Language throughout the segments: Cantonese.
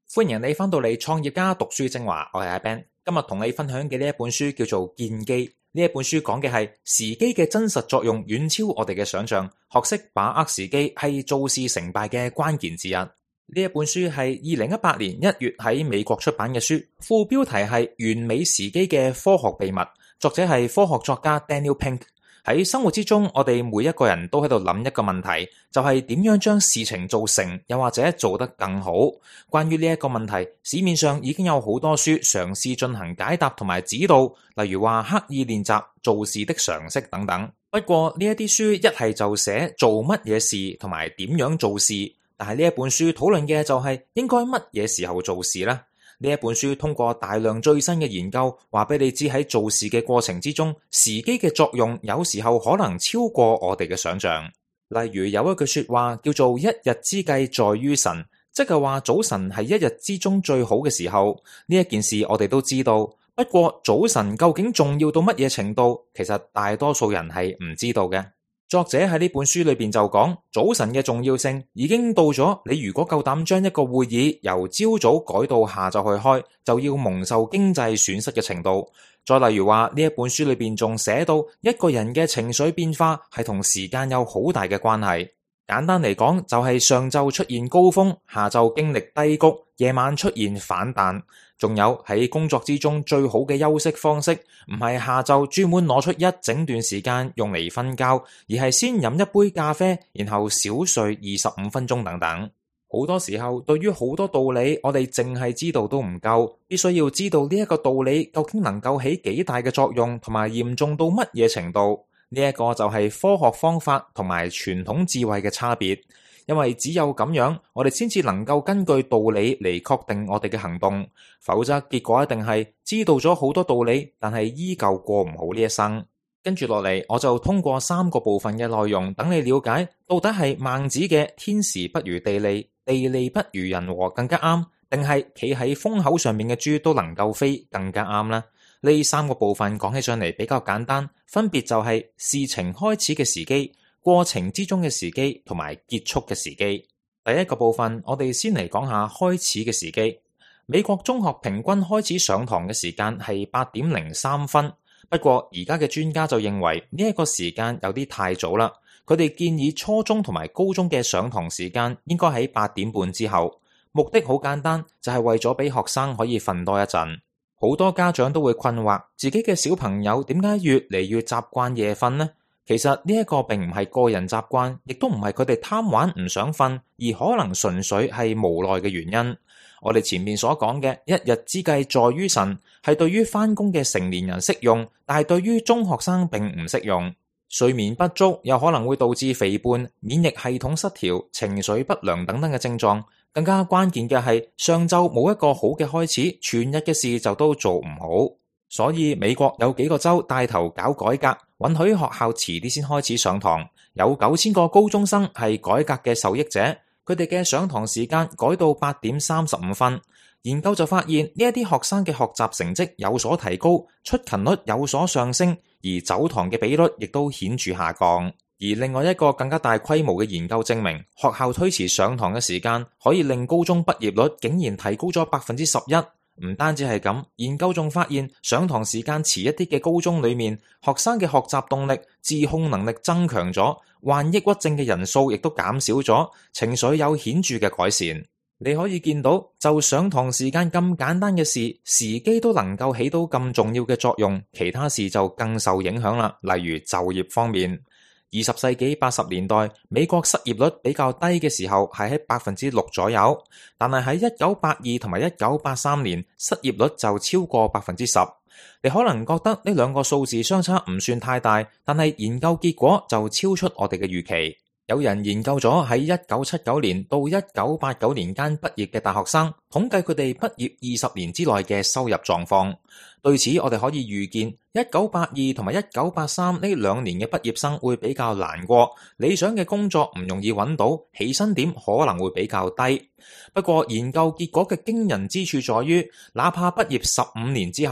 歡迎你返到嚟創業家讀書精華，我係阿 Ben。今日同你分享嘅呢一本書叫做《見機》。呢一本書講嘅係時機嘅真實作用遠超我哋嘅想象，學識把握時機係做事成敗嘅關鍵之一。呢一本書係2018年1月喺美國出版嘅書，副標題係完美時機嘅科學秘密，作者係科學作家 Daniel Pink。喺生活之中，我哋每一個人都喺度諗一個問題，就係點樣將事情做成，又或者做得更好。關於呢一個問題，市面上已經有好多書嘗試進行解答同埋指導，例如話刻意練習、做事的常識等等。不過呢一啲書一係就寫做乜嘢事同埋點樣做事，但係呢一本書討論嘅就係應該乜嘢時候做事呢？呢一本書通過大量最新嘅研究，話俾你知喺做事嘅過程之中，時機嘅作用有時候可能超過我哋嘅想象。例如有一句說話叫做一日之計在於晨，即係話早晨係一日之中最好嘅時候。呢一件事我哋都知道，不過早晨究竟重要到乜嘢程度，其實大多數人係唔知道嘅。作者喺呢本書裏邊就講，早晨嘅重要性已經到咗，你如果夠膽將一個會議由朝早改到下晝去開，就要蒙受經濟損失嘅程度。再例如話，呢一本書裏邊仲寫到，一個人嘅情緒變化係同時間有好大嘅關係。簡單嚟講，就係上晝出現高峰，下晝經歷低谷，夜晚出現反彈。仲有喺工作之中最好嘅休息方式，唔係下晝專門攞出一整段時間用嚟瞓覺，而係先飲一杯咖啡，然後小睡25分鐘等等。好多時候，對於好多道理，我哋淨係知道都唔夠，必須要知道呢一個道理究竟能夠起幾大嘅作用，同埋嚴重到乜嘢程度。呢一個就係科學方法同埋傳統智慧嘅差別。因為只有咁樣，我哋先至能夠根據道理嚟確定我哋嘅行動，否則結果一定係知道咗好多道理，但係依舊過唔好呢一生。跟住落嚟，我就通過3個部分嘅內容，等你了解到底係孟子嘅天時不如地利，地利不如人和更加啱，定係企喺風口上面嘅豬都能夠飛更加啱呢？呢3個部分講起上嚟比較簡單，分別就係事情開始嘅時機、過程之中嘅時機同埋結束嘅時機。第一個部分，我哋先嚟講下開始嘅時機。美國中學平均開始上堂嘅時間係8點03分，不過而家嘅專家就認為呢一個時間有啲太早啦。佢哋建議初中同埋高中嘅上堂時間應該喺8點半之後，目的好簡單，就係為咗俾學生可以瞓多一陣。好多家長都會困惑，自己嘅小朋友點解越嚟越習慣夜瞓呢？其實呢一個並唔係個人習慣，亦都唔係佢哋貪玩唔想瞓，而可能純粹係無奈嘅原因。我哋前面所講嘅一日之計在於晨，係對於返工嘅成年人適用，但係對於中學生並唔適用。睡眠不足有可能會導致肥胖、免疫系統失調、情緒不良等等嘅症狀。更加關鍵嘅係上晝冇一個好嘅開始，全日嘅事就都做唔好。所以美國有幾個州帶頭搞改革，允許學校遲啲先開始上堂。有9000個高中生係改革嘅受益者，佢哋嘅上堂時間改到8點35分。研究就發現呢一啲學生嘅學習成績有所提高，出勤率有所上升，而走堂嘅比率亦都顯著下降。而另外一個更加大規模嘅研究證明，學校推遲上堂嘅時間可以令高中畢業率竟然提高咗11%。唔單止係咁，研究仲發現上堂時間遲一啲嘅高中裏面，學生嘅學習動力、自控能力增強咗，患抑鬱症嘅人數亦都減少咗，情緒有顯著嘅改善。你可以見到，就上堂時間咁簡單嘅事，時機都能夠起到咁重要嘅作用，其他事就更受影響啦。例如就業方面，20世紀80年代，美國失業率比較低嘅時候係喺6%左右，但係喺1982同埋1983年，失業率就超過10%。你可能覺得呢兩個數字相差唔算太大，但係研究結果就超出我哋嘅預期。有人研究咗喺1979年到1989年間畢業嘅大學生，統計佢哋畢業20年之內嘅收入狀況。對此，我哋可以預見1982同埋1983呢2年嘅畢業生會比較難過，理想嘅工作唔容易揾到，起薪點可能會比較低。不過研究結果嘅驚人之處在於，哪怕畢業15年之後，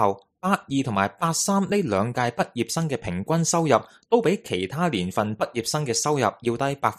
82同埋83呢兩屆畢業生嘅平均收入都比其他年份畢業生嘅收入要低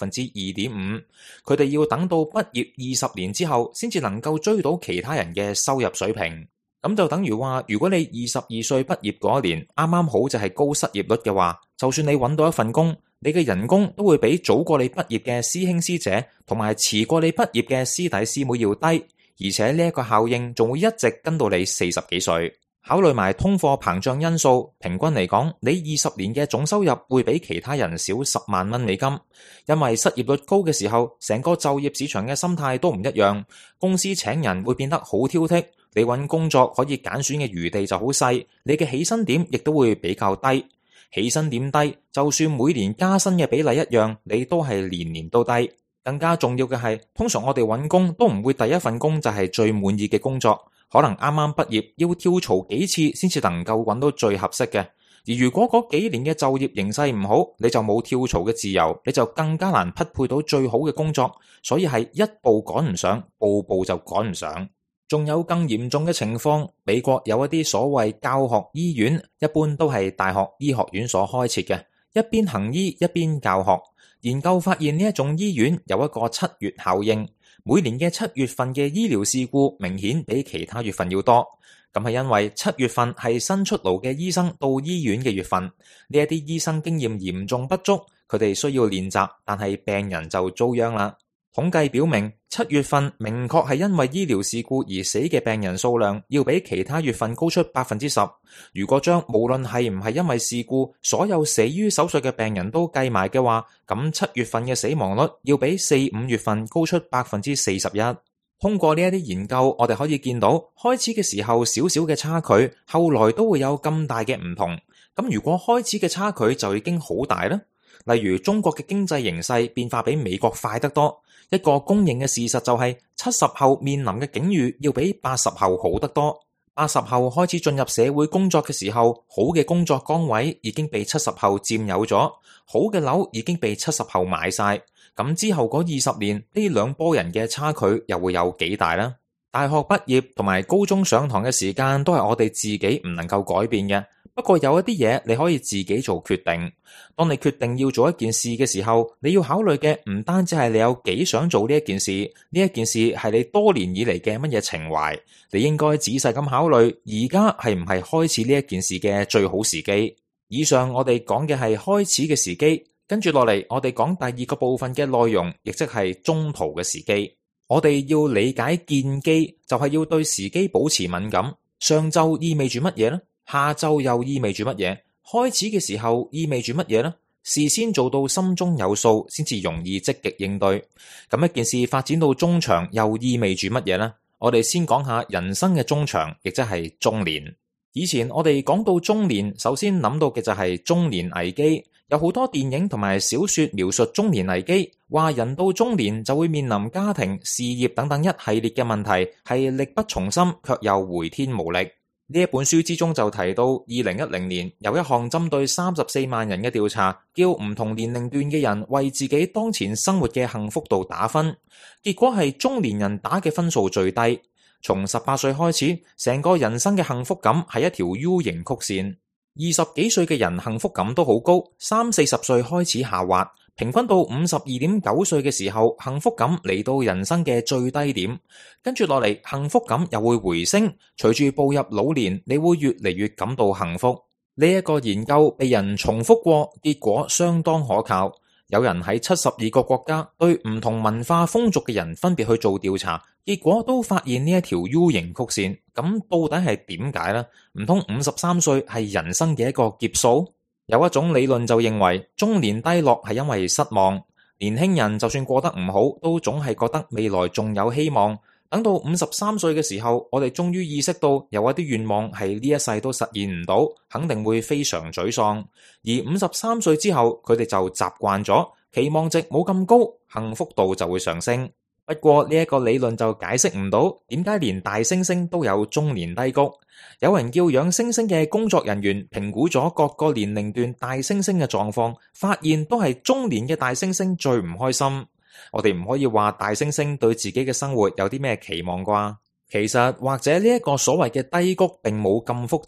2.5%。佢哋要等到畢業20年之後，先至能夠追到其他人嘅收入水平。咁就等於話，如果你22歲畢業嗰一年啱啱好就係高失業率嘅話，就算你揾到一份工，你嘅人工都會比早過你畢業嘅師兄師姐同埋遲過你畢業嘅師弟師妹要低，而且呢一個效應仲會一直跟到你40幾歲。考慮埋通貨膨脹因素，平均嚟講，你20年嘅總收入會比其他人少10萬蚊美金。因為失業率高嘅時候，成個就業市場嘅心態都唔一樣，公司請人會變得好挑剔，你揾工作可以揀選嘅餘地就好細，你嘅起薪點亦都會比較低。起薪點低，就算每年加薪嘅比例一樣，你都係年年都低。更加重要嘅係，通常我哋揾工都唔會第一份工就係最滿意嘅工作，可能啱啱畢業要跳槽幾次先至能夠揾到最合適嘅。而如果嗰幾年嘅就業形勢唔好，你就冇跳槽嘅自由，你就更加難匹配到最好嘅工作，所以係一步趕唔上，步步就趕唔上。仲有更嚴重嘅情況，美國有一啲所謂教學醫院，一般都係大學醫學院所開設嘅，一邊行醫一邊教學。研究發現呢一種醫院有一個7月效應，每年嘅7月份嘅醫療事故明顯比其他月份要多。咁係因為7月份係新出爐嘅醫生到醫院嘅月份，呢一啲醫生經驗嚴重不足，佢哋需要練習，但係病人就遭殃啦。統計表明，7月份明確係因為醫療事故而死嘅病人數量要比其他月份高出 10%。如果將無論係唔係因為事故，所有死於手術嘅病人都計埋嘅話，咁7月份嘅死亡率要比4、5月份高出 41%。通過呢一啲研究，我哋可以見到，開始嘅時候少少嘅差距，後來都會有咁大嘅唔同。咁如果開始嘅差距就已經好大啦，例如中國嘅經濟形勢變化比美國快得多。一個公認嘅事實就係70後面臨嘅境遇要比80後好得多。80後開始進入社會工作嘅時候，好嘅工作崗位已經被70後佔有咗，好嘅樓已經被70後買晒。咁之後嗰20年，呢兩波人嘅差距又會有幾大呢？大學畢業同埋高中上堂嘅時間都係我哋自己唔能夠改變嘅。不過有一啲嘢你可以自己做決定。當你決定要做一件事嘅時候，你要考慮嘅唔單止係你有幾想做呢一件事，呢一件事係你多年以嚟嘅乜嘢情懷。你應該仔細咁考慮，而家係唔係開始呢一件事嘅最好時機。以上我哋講嘅係開始嘅時機，跟住落嚟我哋講第二個部分嘅內容，亦即係中途嘅時機。我哋要理解見機，就係要對時機保持敏感。上晝意味住乜嘢呢？下晝又意味住乜嘢？開始嘅時候意味住乜嘢呢？事先做到心中有數，先至容易積極應對。咁一件事發展到中場又意味住乜嘢呢？我哋先講下人生嘅中場，亦即係中年。以前我哋講到中年，首先諗到嘅就係中年危機。有好多電影同埋小說描述中年危機，話人到中年就會面臨家庭、事業等等一系列嘅問題，係力不從心，卻又回天無力。呢一本書之中就提到，2010年有一項針對34萬人嘅調查，叫唔同年齡段嘅人為自己當前生活嘅幸福度打分，結果係中年人打嘅分數最低。從18歲開始，成個人生嘅幸福感係一條 U 型曲線。20幾歲嘅人幸福感都好高，30、40歲開始下滑，平均到52.9歲嘅時候，幸福感嚟到人生嘅最低點，跟住落嚟幸福感又會回升，隨住步入老年，你會越嚟越感到幸福。呢一個研究被人重複過，結果相當可靠。有人喺72個國家對唔同文化風俗嘅人分別去做調查，結果都發現呢一條 U 型曲線。咁到底係點解呢？唔通53歲係人生嘅一個劫數？有一種理論就認為中年低落係因為失望。年輕人就算過得唔好，都總係覺得未來仲有希望。等到53歲嘅時候，我哋終於意識到有一啲願望係呢一世都實現唔到，肯定會非常沮喪。而53歲之後，佢哋就習慣咗，期望值冇咁高，幸福度就會上升。不過呢一個理論就解釋唔到點解連大猩猩都有中年低谷。有人叫養猩猩嘅工作人員評估咗各個年齡段大猩猩嘅狀況，發現都係中年嘅大猩猩最唔開心。我哋唔可以話大猩猩對自己嘅生活有啲咩期望啩？其實或者呢一個所謂嘅低谷並冇咁複雜。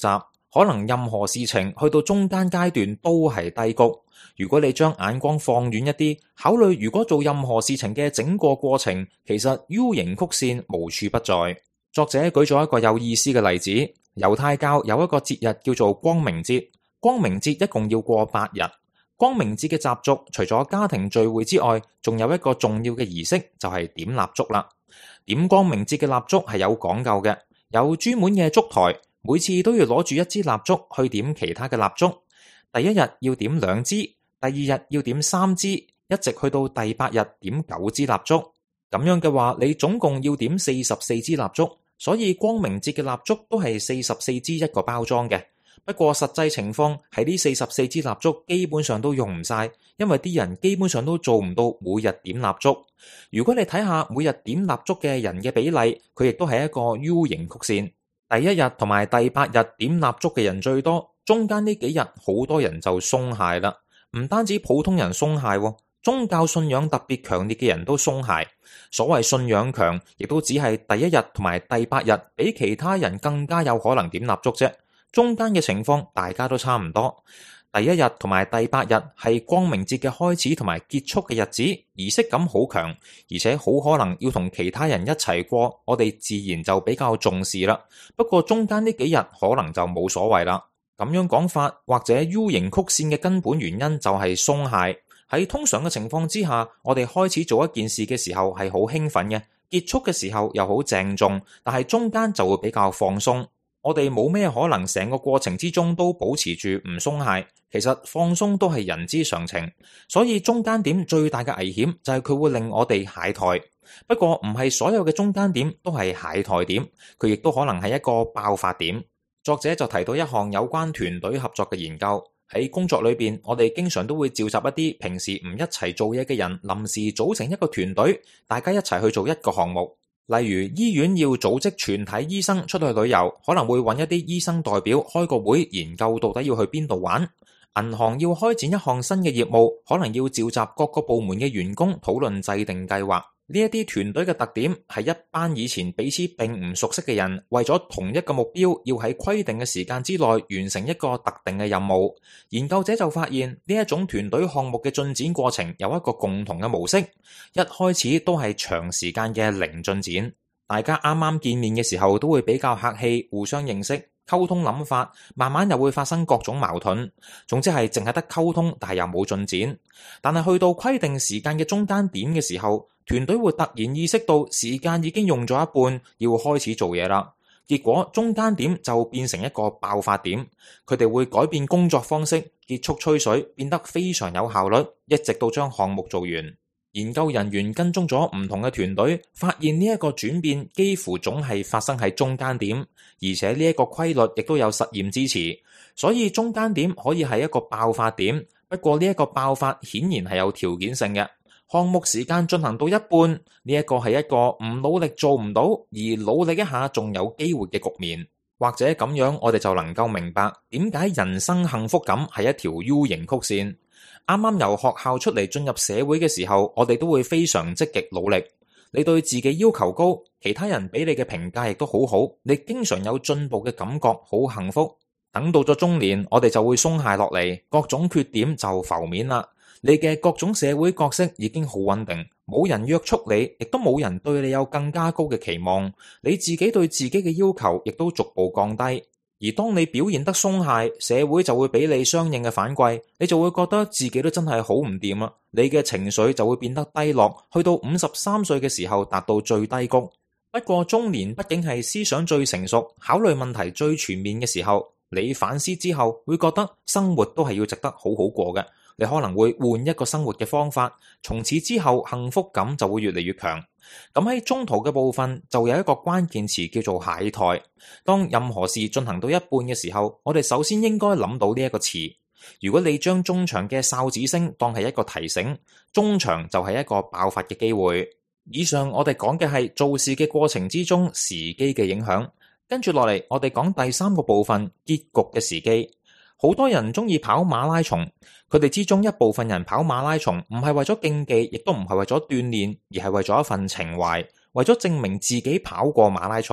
可能任何事情去到中間階段都係低谷。如果你將眼光放遠一啲，考慮如果做任何事情嘅整個過程，其實 U 型曲線無處不在。作者舉咗一個有意思嘅例子，猶太教有一個節日叫做光明節，光明節一共要過8日。光明節嘅習俗除咗家庭聚會之外，仲有一個重要嘅儀式，就係點蠟燭啦。點光明節嘅蠟燭係有講究嘅，有專門嘅燭台，每次都要攞住一支蠟燭去點其他嘅蠟燭。第一日要點2支，第二日要點3支，一直去到第8日點9支蠟燭。咁樣嘅話，你總共要點44支蠟燭，所以光明節嘅蠟燭都係44支一個包裝嘅。不過實際情況係呢44支蠟燭基本上都用唔晒，因為啲人基本上都做唔到每日點蠟燭。如果你睇下每日點蠟燭嘅人嘅比例，佢亦都係一個 U 型曲線。第一日同埋第8日點蠟燭嘅人最多，中間呢幾日好多人就鬆懈啦。唔單止普通人鬆懈，宗教信仰特別強烈嘅人都鬆懈。所謂信仰強，亦都只係第一日同埋第8日比其他人更加有可能點蠟燭啫。中間嘅情況大家都差唔多。第一日同埋第8日係光明節嘅開始同埋結束嘅日子，儀式感好強，而且好可能要同其他人一齊過，我哋自然就比較重視啦。不過中間呢幾日可能就冇所謂啦。咁樣講法，或者 U 型曲線嘅根本原因就係鬆懈。喺通常嘅情況之下，我哋開始做一件事嘅時候係好興奮嘅，結束嘅時候又好鄭重，但係中間就會比較放鬆。我哋冇咩可能成個過程之中都保持住唔鬆懈，其實放鬆都係人之常情，所以中間點最大嘅危險就係佢會令我哋懈怠。不過唔係所有嘅中間點都係懈怠點，佢亦都可能係一個爆發點。作者就提到一項有關團隊合作嘅研究，喺工作裏邊，我哋經常都會召集一啲平時唔一齊做嘢嘅人，臨時組成一個團隊，大家一齊去做一個項目。例如醫院要組織全體醫生出去旅遊，可能會揾一啲醫生代表開個會，研究到底要去邊度玩。銀行要開展一項新嘅業務，可能要召集各個部門嘅員工討論制定計劃。呢一啲團隊嘅特點係一班以前彼此並唔熟悉嘅人，為咗同一個目標，要喺規定嘅時間之內完成一個特定嘅任務。研究者就發現呢一種團隊項目嘅進展過程有一個共同嘅模式，一開始都係長時間嘅零進展。大家啱啱見面嘅時候都會比較客氣，互相認識，溝通諗法，慢慢又會發生各種矛盾。總之係淨係得溝通，但係又冇進展。但係去到規定時間嘅中間點嘅時候，團隊會突然意識到時間已經用咗一半，要開始做嘢啦。結果中間點就變成一個爆發點，佢哋會改變工作方式，結束吹水，變得非常有效率，一直到將項目做完。研究人員跟蹤咗唔同嘅團隊，發現呢一個轉變幾乎總係發生喺中間點，而且呢一個規律亦都有實驗支持，所以中間點可以係一個爆發點。不過呢一個爆發顯然係有條件性嘅。項目時間進行到一半，呢一個係一個唔努力做唔到，而努力一下仲有機會嘅局面。或者咁樣，我哋就能夠明白點解人生幸福感係一條 U 型曲線。啱啱由學校出嚟進入社會嘅時候，我哋都會非常積極努力。你對自己要求高，其他人俾你嘅評價亦都好好，你經常有進步嘅感覺，好幸福。等到咗中年，我哋就會鬆懈落嚟，各種缺點就浮面啦。你嘅各種社會角色已經好穩定，冇人約束你，亦都冇人對你有更加高嘅期望。你自己對自己嘅要求亦都逐步降低。而當你表現得鬆懈，社會就會俾你相應嘅反饋，你就會覺得自己都真係好唔掂啦。你嘅情緒就會變得低落，去到53歲嘅時候達到最低谷。不過中年畢竟係思想最成熟，考慮問題最全面嘅時候，你反思之後會覺得生活都係要值得好好過嘅。你可能會換一個生活嘅方法，從此之後幸福感就會越嚟越強。咁喺中途嘅部分就有一個關鍵詞叫做懈怠。當任何事進行到一半嘅時候，我哋首先應該諗到呢一個詞。如果你將中場嘅哨子聲當係一個提醒，中場就係一個爆發嘅機會。以上我哋講嘅係做事嘅過程之中時機嘅影響。跟住落嚟，我哋講第三個部分，結局嘅時機。好多人中意跑馬拉松，佢哋之中一部分人跑馬拉松唔係為咗競技，亦都唔係為咗鍛煉，而係為咗一份情懷，為咗證明自己跑過馬拉松。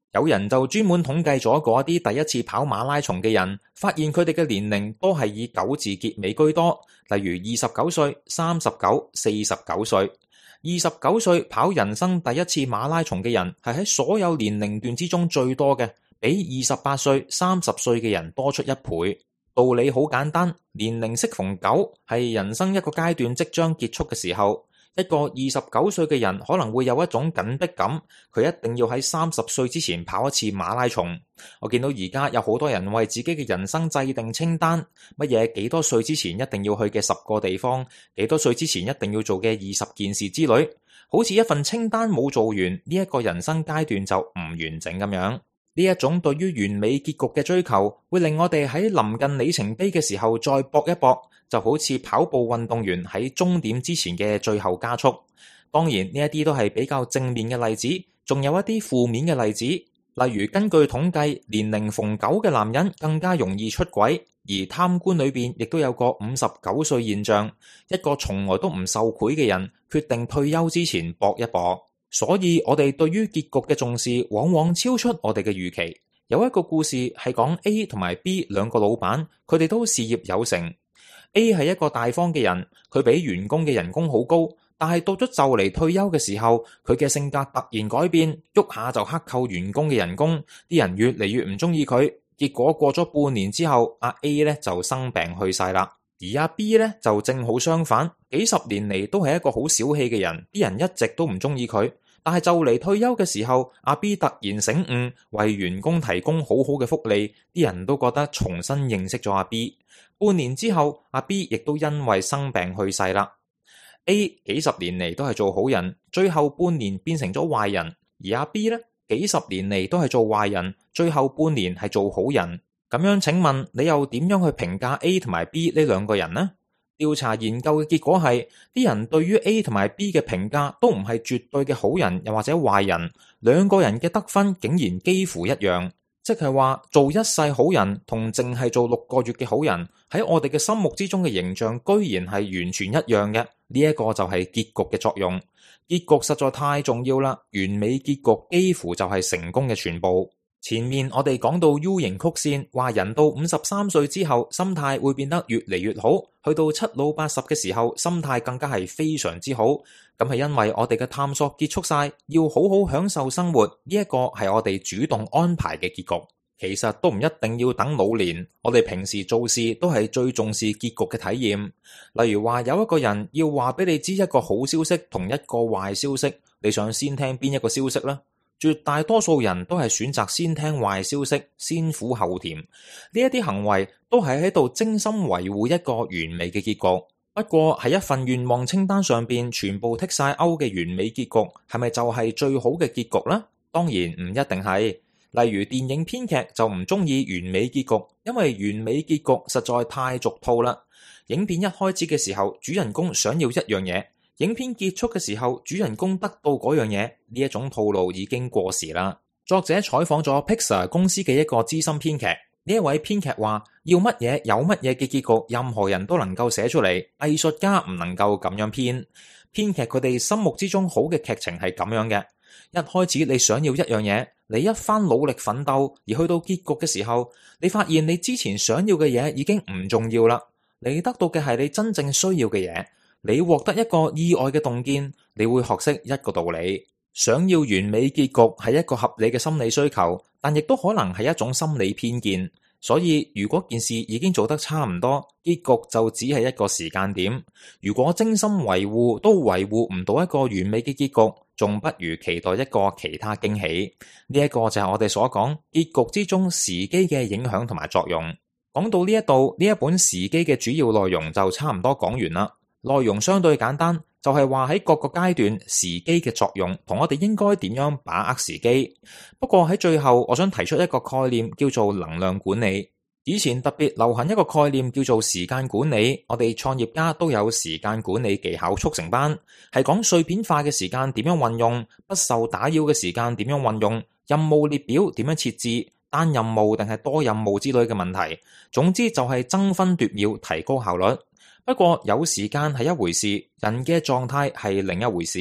有人就專門統計咗嗰啲第一次跑馬拉松嘅人，發現佢哋嘅年齡都係以9字結尾居多，例如29歲、39、49歲。29歲跑人生第一次馬拉松嘅人係喺所有年齡段之中最多嘅，比28歲、30歲嘅人多出1倍。道理好簡單，年齡適逢9係人生一個階段即將結束嘅時候。一個29歲嘅人可能會有一種緊迫感，佢一定要喺30歲之前跑一次馬拉松。我見到而家有好多人為自己嘅人生制定清單，乜嘢幾多歲之前一定要去嘅10個地方，幾多歲之前一定要做嘅20件事之類，好似一份清單冇做完，呢一個人生階段就唔完整咁樣。呢一種對於完美結局嘅追求，會令我哋喺臨近里程碑嘅時候再搏一搏，就好似跑步運動員喺終點之前嘅最後加速。當然呢一啲都係比較正面嘅例子，仲有一啲負面嘅例子，例如根據統計，年齡逢9嘅男人更加容易出軌，而貪官裏邊亦都有個59歲現象，一個從來都唔受賄嘅人決定退休之前搏一搏。所以我哋對於結局嘅重視往往超出我哋嘅預期。有一個故事係講 A 同埋 B 兩個老闆，佢哋都事業有成。A 係一個大方嘅人，佢俾員工嘅人工好高，但係到咗就嚟退休嘅時候，佢嘅性格突然改變，喐下就克扣員工嘅人工，啲人越嚟越唔中意佢。結果過咗半年之後，阿 A 咧就生病去世啦，而阿 B 咧就正好相反，幾十年嚟都係一個好小氣嘅人，啲人一直都唔中意佢。但係就嚟退休嘅時候，阿 B 突然醒悟，為員工提供好好嘅福利，啲人都覺得重新認識咗阿 B。半年之後，阿 B 亦都因為生病去世啦。A 幾十年嚟都係做好人，最後半年變成咗壞人，而阿 B 呢，幾十年嚟都係做壞人，最後半年係做好人。咁樣請問你又點樣去評價 A 同埋 B 呢兩個人呢？調查研究嘅結果係，啲人對於 A 同埋 B 嘅評價都唔係絕對嘅好人又或者壞人，兩個人嘅得分竟然幾乎一樣，即係話做一世好人同淨係做6個月嘅好人，喺我哋嘅心目之中嘅形象居然係完全一樣嘅。呢一個就係結局嘅作用，結局實在太重要啦，完美結局幾乎就係成功嘅全部。前面我哋講到 U 型曲線，話人到53歲之後，心態會變得越嚟越好，去到7老80嘅時候，心態更加係非常之好。咁係因為我哋嘅探索結束晒，要好好享受生活，呢一個係我哋主動安排嘅結局。其實都唔一定要等老年，我哋平時做事都係最重視結局嘅體驗。例如話有一個人要話俾你知一個好消息同一個壞消息，你想先聽邊一個消息呢？絕大多數人都係選擇先聽壞消息，先苦後甜。呢一啲行為都係喺度精心維護一個完美嘅結局。不過喺一份願望清單上邊全部剔晒勾嘅完美結局，係咪就係最好嘅結局呢？當然唔一定係。例如電影編劇就唔中意完美結局，因為完美結局實在太俗套啦。影片一開始嘅時候，主人公想要一樣嘢，影片結束嘅時候，主人公得到嗰樣嘢，呢一種套路已經過時啦。作者採訪咗 Pixar 公司嘅一個資深編劇，呢一位編劇話：要乜嘢有乜嘢嘅結局，任何人都能夠寫出嚟，藝術家唔能夠咁樣編。編劇佢哋心目之中好嘅劇情係咁樣嘅：一開始你想要一樣嘢，你一番努力奮鬥，而去到結局嘅時候，你發現你之前想要嘅嘢已經唔重要啦，你得到嘅係你真正需要嘅嘢。你獲得一個意外嘅洞見，你會學識一個道理：想要完美結局係一個合理嘅心理需求，但亦都可能係一種心理偏見。所以如果件事已經做得差唔多，結局就只係一個時間點。如果精心維護都維護唔到一個完美嘅結局，仲不如期待一個其他驚喜。呢一個就係我哋所講結局之中時機嘅影響同埋作用。講到呢一度，呢一本時機嘅主要內容就差唔多講完啦。內容相對簡單，就係話喺各個階段時機嘅作用同我哋應該點樣把握時機。不過喺最後，我想提出一個概念叫做能量管理。以前特別流行一個概念叫做時間管理，我哋創業家都有時間管理技巧速成班，係講碎片化嘅時間點樣運用，不受打擾嘅時間點樣運用，任務列表點樣設置，單任務定係多任務之類嘅問題。總之就係爭分奪秒，提高效率。不過有時間係一回事，人嘅狀態係另一回事。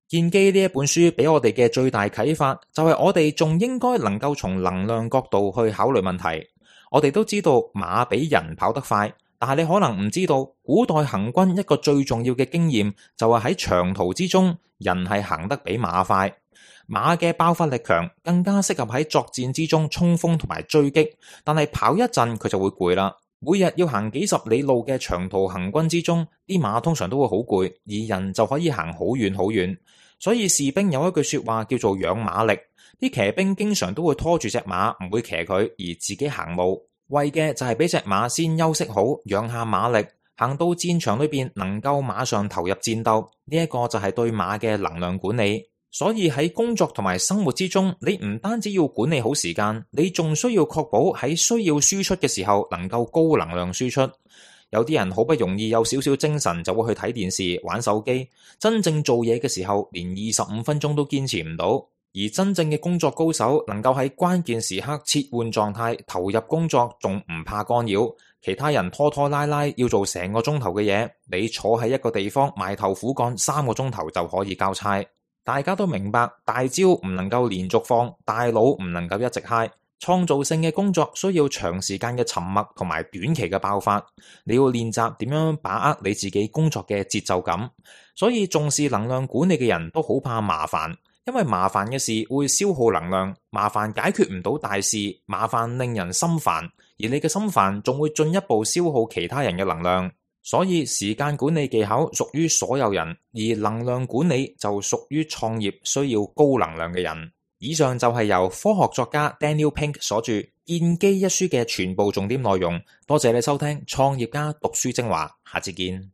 建基呢一本書俾我哋嘅最大啟發就係我哋仲應該能夠從能量角度去考慮問題。我哋都知道馬比人跑得快，但係你可能唔知道，古代行軍一個最重要嘅經驗就係喺長途之中，人係行得比馬快。馬嘅爆發力強，更加適合喺作戰之中衝鋒同埋追擊，但係跑一陣佢就會攰啦。每日要行幾十里路嘅長途行軍之中，啲馬通常都會好攰，而人就可以行好遠好遠。所以士兵有一句說話叫做養馬力，啲騎兵經常都會拖住隻馬，唔會騎佢而自己行路，為嘅就係俾隻馬先休息好，養下馬力，行到戰場裏邊能夠馬上投入戰鬥。呢一個就係對馬嘅能量管理。所以喺工作同埋生活之中，你唔單止要管理好時間，你仲需要確保喺需要輸出嘅時候能夠高能量輸出。有啲人好不容易有少少精神就會去睇電視玩手機，真正做嘢嘅時候連25分鐘都堅持唔到。而真正嘅工作高手能夠喺關鍵時刻切換狀態投入工作，仲唔怕干擾。其他人拖拖拉拉要做成個鐘頭嘅嘢，你坐喺一個地方埋頭苦幹3個鐘頭就可以交差。大家都明白，大招唔能夠連續放，大腦唔能夠一直嗨。創造性嘅工作需要長時間嘅沉默同埋短期嘅爆發。你要練習點樣把握你自己工作嘅節奏感。所以重視能量管理嘅人都好怕麻煩，因為麻煩嘅事會消耗能量，麻煩解決唔到大事，麻煩令人心煩，而你嘅心煩仲會進一步消耗其他人嘅能量。所以時間管理技巧屬於所有人，而能量管理就屬於創業需要高能量嘅人。以上就係由科學作家 Daniel Pink 所著《建基》一書嘅全部重點內容。多謝你收聽創業家讀書精華，下次見。